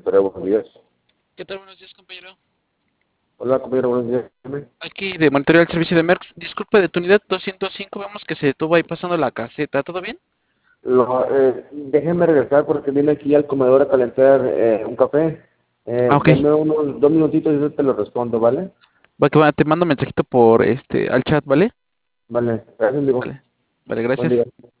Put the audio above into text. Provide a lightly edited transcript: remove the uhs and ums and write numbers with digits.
Monitorea, buenos días. ¿Qué tal? Buenos días, compañero. Hola, compañero, buenos días. Dígame. Aquí de Monitoreo del Servicio de Merck. Disculpe, de tu unidad 205 vemos que se detuvo ahí pasando la caseta. ¿Todo bien? Déjeme regresar porque vine aquí al comedor a calentar un café. Ah, ok. Denme unos 2 minutitos y yo te lo respondo, ¿vale? Va que va, te mando un mensajito por al chat, ¿vale? Vale, gracias, amigo. Vale. Vale, Buen gracias. día.